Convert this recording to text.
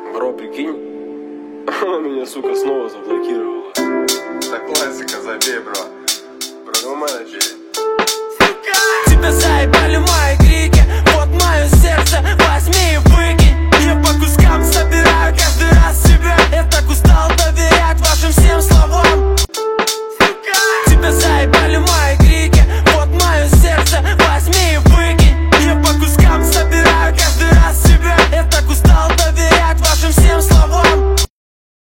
Бро, прикинь, она меня, сука, снова заблокировала. Это классика, забей, бро. Продумай, надеюсь.